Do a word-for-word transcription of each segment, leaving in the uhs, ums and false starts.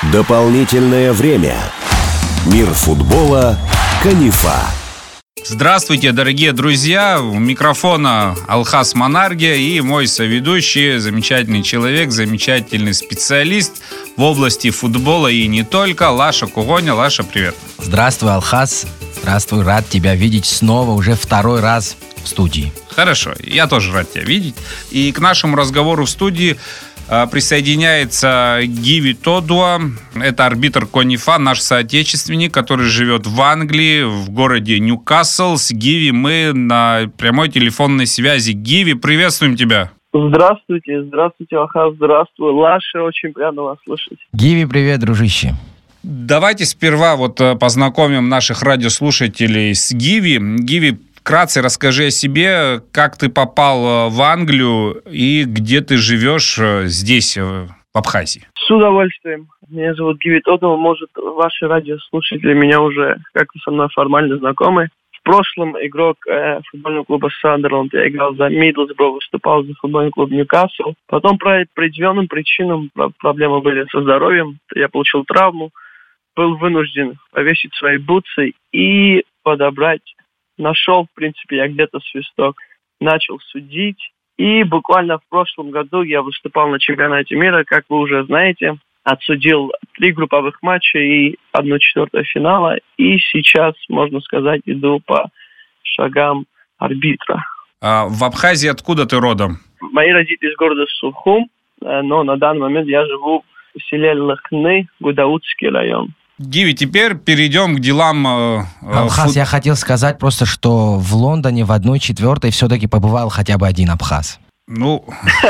Дополнительное время. Мир футбола. Канифа. Здравствуйте, дорогие друзья! У микрофона Алхас Манаргия и мой соведущий, замечательный человек, замечательный специалист в области футбола и не только, Лаша Кугоня. Лаша, привет! Здравствуй, Алхас. Здравствуй, рад тебя видеть снова, уже второй раз в студии. Хорошо, я тоже рад тебя видеть. И к нашему разговору в студии присоединяется Гиви Тодуа. Это арбитр Конифа, наш соотечественник, который живет в Англии, в городе Ньюкасл. С Гиви мы на прямой телефонной связи. Гиви, приветствуем тебя. Здравствуйте, здравствуйте, Алхас, здравствуй, Лаша, очень приятно вас слышать. Гиви, привет, дружище. Давайте сперва вот познакомим наших радиослушателей с Гиви. Гиви, вкратце расскажи о себе, как ты попал в Англию и где ты живешь здесь, в Абхазии. С удовольствием. Меня зовут Гиви Тодуа. Может, ваши радиослушатели меня уже как-то со мной формально знакомы. В прошлом игрок э, футбольного клуба Сандерленд. Я играл за Мидлсбро, выступал за футбольный клуб Ньюкасл. Потом по определенным причинам проблемы были со здоровьем. Я получил травму, был вынужден повесить свои бутсы и подобрать. Нашел, в принципе, я где-то свисток, начал судить. И буквально в прошлом году я выступал на чемпионате мира, как вы уже знаете. Отсудил три групповых матча и одну четвертую финала. И сейчас, можно сказать, иду по шагам арбитра. А в Абхазии откуда ты родом? Мои родители из города Сухум, но на данный момент я живу в селе Лахны, Гудаутский район. Гиви, теперь перейдем к делам... Э, Абхаз, фут... я хотел сказать просто, что в Лондоне в одной четвертой все-таки побывал хотя бы один абхаз. Ну,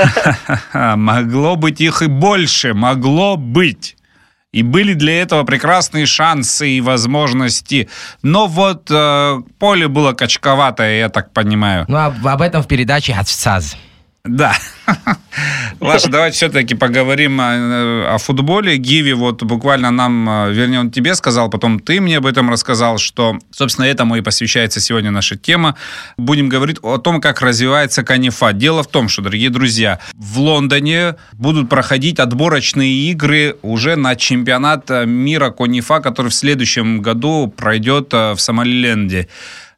могло быть их и больше, могло быть. И были для этого прекрасные шансы и возможности. Но вот э, поле было качковатое, я так понимаю. Ну, об, об этом в передаче «Хацфцаз». Да. Лаша, давайте все-таки поговорим о, о футболе. Гиви вот буквально нам, вернее, он тебе сказал, потом ты мне об этом рассказал, что, собственно, этому и посвящается сегодня наша тема. Будем говорить о том, как развивается Канифа. Дело в том, что, дорогие друзья, в Лондоне будут проходить отборочные игры уже на чемпионат мира Канифа, который в следующем году пройдет в Сомалиленде.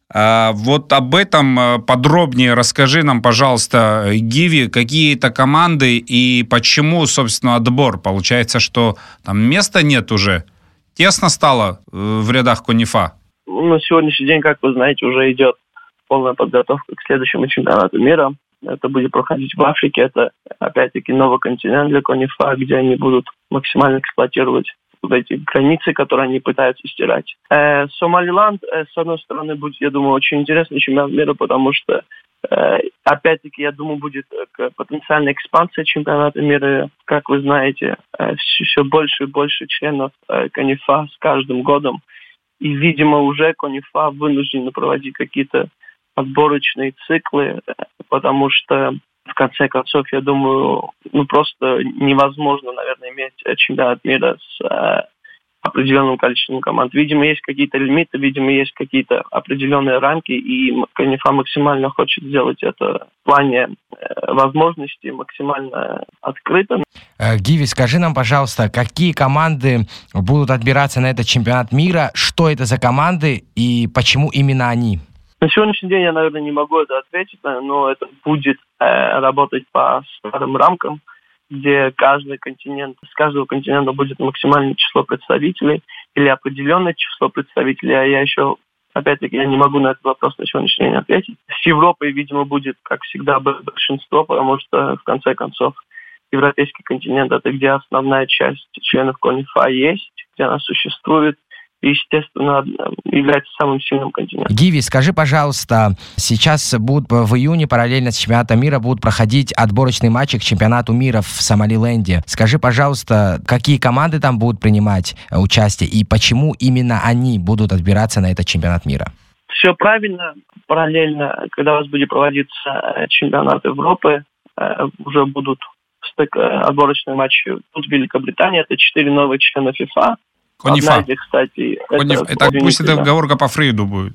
Вот об этом подробнее расскажи нам, пожалуйста, Гиви, какие это команды и почему, собственно, отбор? Получается, что там места нет уже? Тесно стало в рядах Канифа? На сегодняшний день, как вы знаете, уже идет полная подготовка к следующему чемпионату мира. Это будет проходить в Африке. Это, опять-таки, новый континент для Канифа, где они будут максимально эксплуатировать вот эти границы, которые они пытаются стирать. Э, Сомалиленд, э, с одной стороны, будет, я думаю, очень интересный чемпионат мира, потому что, э, опять-таки, я думаю, будет э, потенциальная экспансия чемпионата мира. Как вы знаете, э, все, все больше и больше членов э, Канифа с каждым годом. И, видимо, уже Канифа вынуждены проводить какие-то отборочные циклы, э, потому что в конце концов, я думаю, ну просто невозможно, наверное, иметь чемпионат мира с э, определенным количеством команд. Видимо, есть какие-то лимиты, видимо, есть какие-то определенные рамки, и Канифа максимально хочет сделать это в плане э, возможностей максимально открыто. Гиви, скажи нам, пожалуйста, какие команды будут отбираться на этот чемпионат мира, что это за команды и почему именно они? На сегодняшний день я, наверное, не могу это ответить, но это будет э, работать по старым рамкам, где каждый континент, с каждого континента будет максимальное число представителей или определенное число представителей, а я еще, опять-таки, я не могу на этот вопрос на сегодняшний день ответить. С Европой, видимо, будет, как всегда, большинство, потому что, в конце концов, европейский континент – это где основная часть членов Канифа есть, где она существует, и, естественно, является самым сильным континентом. Гиви, скажи, пожалуйста, сейчас будут в июне параллельно с чемпионатом мира будут проходить отборочные матчи к чемпионату мира в Сомалиленде. Скажи, пожалуйста, какие команды там будут принимать участие и почему именно они будут отбираться на этот чемпионат мира? Все правильно. Параллельно, когда у вас будет проводиться чемпионат Европы, уже будут отборочные матчи тут в Великобритании. Это четыре новых члена ФИФА. Канифа. Одна из них, кстати... Канифа. Это, это пусть это оговорка по Фрейду будет.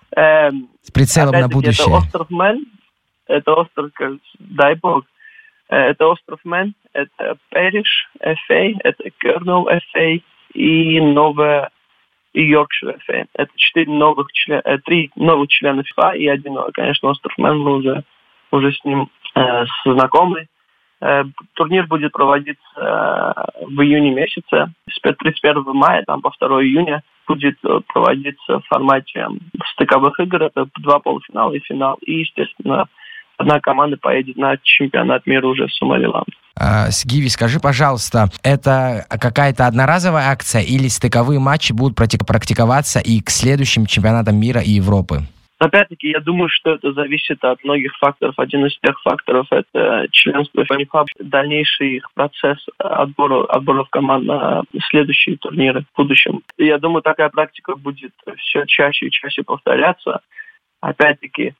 С прицелом на будущее. Это остров Мэн, это остров, дай бог. Это остров Мэн, это Пэриш эф эй, это Кернел эф эй и новая и Йоркшир эф эй. Это четыре новых члена, три новых члена ФИФА и один, конечно, остров Мэн, мы уже, уже с ним э, знакомы. Э, турнир будет проводиться э, в июне месяце, с тридцать первого мая там, по второго июня будет проводиться в формате стыковых игр, это два полуфинала и финал, и, естественно, одна команда поедет на чемпионат мира уже в Сомалиланд. Гиви, скажи, пожалуйста, это какая-то одноразовая акция или стыковые матчи будут практиковаться и к следующим чемпионатам мира и Европы? Опять-таки, я думаю, что это зависит от многих факторов. Один из тех факторов – это членство в КОНИФА, дальнейший их процесс отбора, отбора в команд на следующие турниры в будущем. И я думаю, такая практика будет все чаще и чаще повторяться. Опять-таки,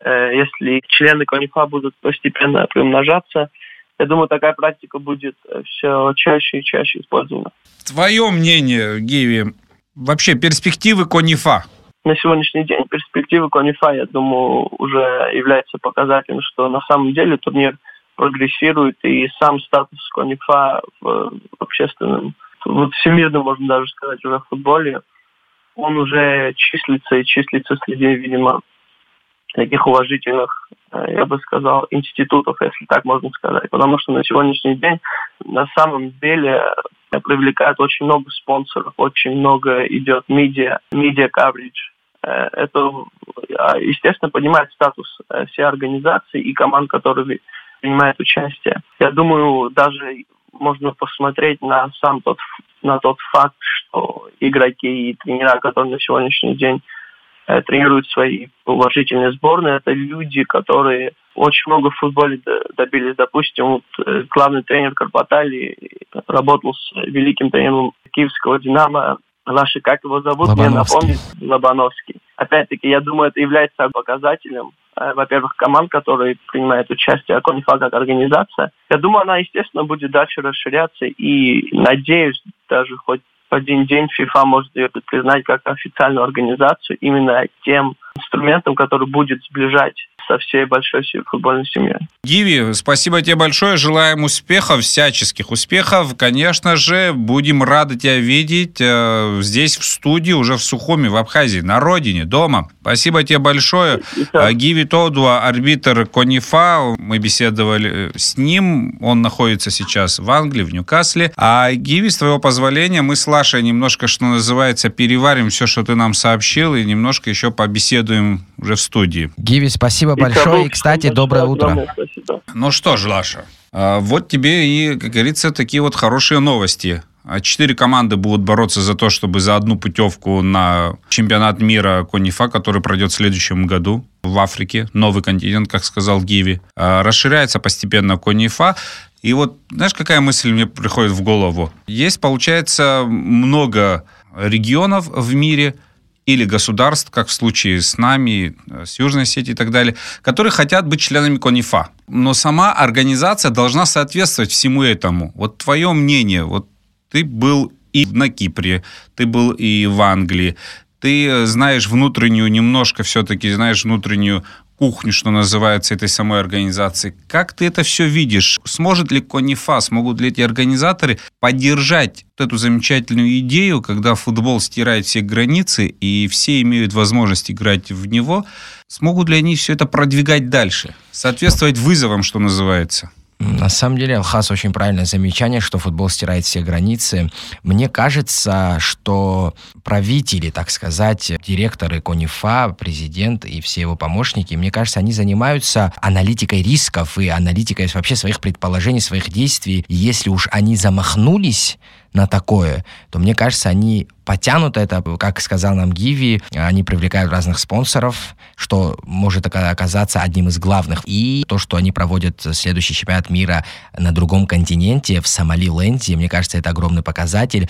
если члены КОНИФА будут постепенно приумножаться, я думаю, такая практика будет все чаще и чаще использована. Твое мнение, Гиви, вообще перспективы КОНИФА? На сегодняшний день перспективы КОНИФА, я думаю, уже является показателем, что на самом деле турнир прогрессирует, и сам статус КОНИФА в общественном, вот всемирном, можно даже сказать, уже в футболе, он уже числится и числится среди, видимо, таких уважительных, я бы сказал, институтов, если так можно сказать. Потому что на сегодняшний день на самом деле привлекают очень много спонсоров, очень много идет медиа, медиа-кавридж. Это, естественно, поднимает статус всей организации и команд, которые принимают участие. Я думаю, даже можно посмотреть на сам тот, на тот факт, что игроки и тренера, которые на сегодняшний день тренируют свои уважительные сборные, это люди, которые очень много в футболе добились. Допустим, вот, главный тренер Карпатали работал с великим тренером киевского «Динамо». Наши, как его зовут, мне напомнит, Лобановский. Опять-таки, я думаю, это является показателем, во-первых, команд, которые принимают участие, а КОНИФА как организация. Я думаю, она, естественно, будет дальше расширяться, и, надеюсь, даже хоть в один день ФИФА может ее признать как официальную организацию именно тем инструментом, который будет сближать со всей большой футбольной семьей. Гиви, спасибо тебе большое. Желаем успехов, всяческих успехов. Конечно же, будем рады тебя видеть э, здесь, в студии, уже в Сухуми, в Абхазии, на родине, дома. Спасибо тебе большое. Э, Гиви Тодуа, арбитр КОНИФА. Мы беседовали с ним. Он находится сейчас в Англии, в Ньюкасле. А Гиви, с твоего позволения, мы с Лашей немножко, что называется, переварим все, что ты нам сообщил, и немножко еще побеседуем уже в студии. Гиви, спасибо большое. И, кстати, доброе утро. Ну что ж, Лаша, вот тебе и, как говорится, такие вот хорошие новости. Четыре команды будут бороться за то, чтобы за одну путевку на чемпионат мира КОНИФА, который пройдет в следующем году в Африке. Новый континент, как сказал Гиви. Расширяется постепенно КОНИФА. И вот, знаешь, какая мысль мне приходит в голову? Есть, получается, много регионов в мире, или государств, как в случае с нами, с Южной Осетией и так далее, которые хотят быть членами КОНИФА. Но сама организация должна соответствовать всему этому. Вот твое мнение, вот ты был и на Кипре, ты был и в Англии, ты знаешь внутреннюю, немножко все-таки знаешь внутреннюю кухню, что называется, этой самой организации. Как ты это все видишь? Сможет ли КОНИФА, смогут ли эти организаторы поддержать вот эту замечательную идею, когда футбол стирает все границы и все имеют возможность играть в него? Смогут ли они все это продвигать дальше? Соответствовать вызовам, что называется? На самом деле, Алхас, очень правильное замечание, что футбол стирает все границы. Мне кажется, что правители, так сказать, директоры КОНИФА, президент и все его помощники, мне кажется, они занимаются аналитикой рисков и аналитикой вообще своих предположений, своих действий. И если уж они замахнулись на такое, то, мне кажется, они потянут это, как сказал нам Гиви, они привлекают разных спонсоров, что может оказаться одним из главных. И то, что они проводят следующий чемпионат мира на другом континенте, в Сомалиленде, мне кажется, это огромный показатель.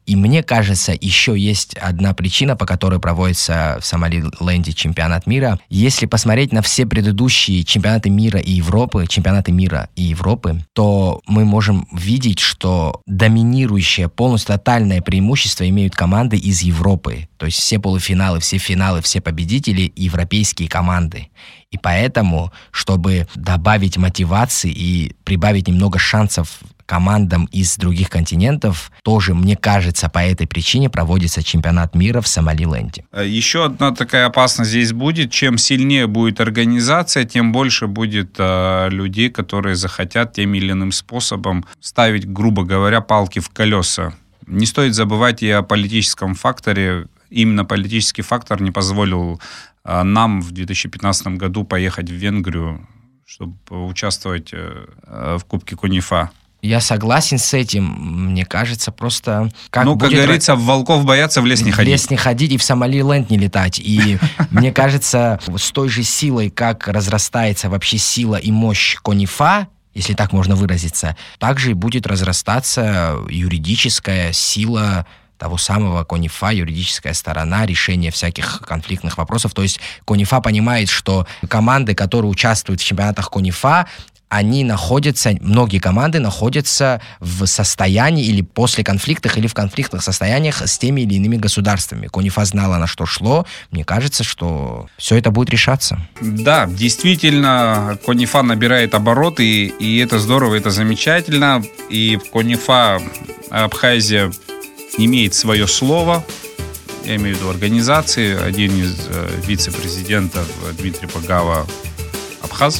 И мне кажется, еще есть одна причина, по которой проводится в Сомалиленде чемпионат мира. Если посмотреть на все предыдущие чемпионаты мира и Европы, чемпионаты мира и Европы, то мы можем видеть, что доминирующее, полностью тотальное преимущество имеют команды из Европы. То есть все полуфиналы, все финалы, все победители — европейские команды. И поэтому, чтобы добавить мотивации и прибавить немного шансов командам из других континентов, тоже, мне кажется, по этой причине проводится чемпионат мира в Сомалиленде. Еще одна такая опасность здесь будет. Чем сильнее будет организация, тем больше будет э, людей, которые захотят тем или иным способом ставить, грубо говоря, палки в колеса. Не стоит забывать и о политическом факторе. Именно политический фактор не позволил э, нам в две тысячи пятнадцатом году поехать в Венгрию, чтобы участвовать э, в Кубке КОНИФА. Я согласен с этим. Мне кажется, просто... Как ну, как будет... говорится, волков боятся, в лес не ходить. В лес не ходить и в Сомалиленд не летать. И мне кажется, с той же силой, как разрастается вообще сила и мощь КОНИФА, если так можно выразиться, также и будет разрастаться юридическая сила того самого КОНИФА, юридическая сторона решения всяких конфликтных вопросов. То есть КОНИФА понимает, что команды, которые участвуют в чемпионатах КОНИФА, они находятся, многие команды находятся в состоянии или после конфликтов, или в конфликтных состояниях с теми или иными государствами. КОНИФА знала, на что шло. Мне кажется, что все это будет решаться. Да, действительно, КОНИФА набирает обороты, и это здорово, это замечательно. И КОНИФА Абхазия имеет свое слово. Я имею в виду организации. Один из э, вице-президентов, Дмитрий Пагава, абхаз.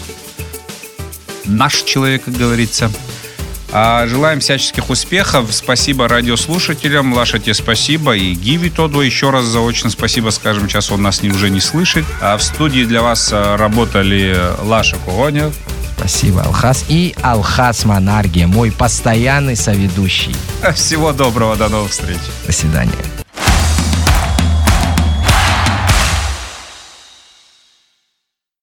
Наш человек, как говорится. А желаем всяческих успехов. Спасибо радиослушателям. Лаша, тебе спасибо. И Гиви Тодо еще раз заочно спасибо, скажем, сейчас он нас уже не слышит. А в студии для вас работали Лаша Когоня. Спасибо, Алхас. И Алхас Манаргия, мой постоянный соведущий. Всего доброго, до новых встреч. До свидания.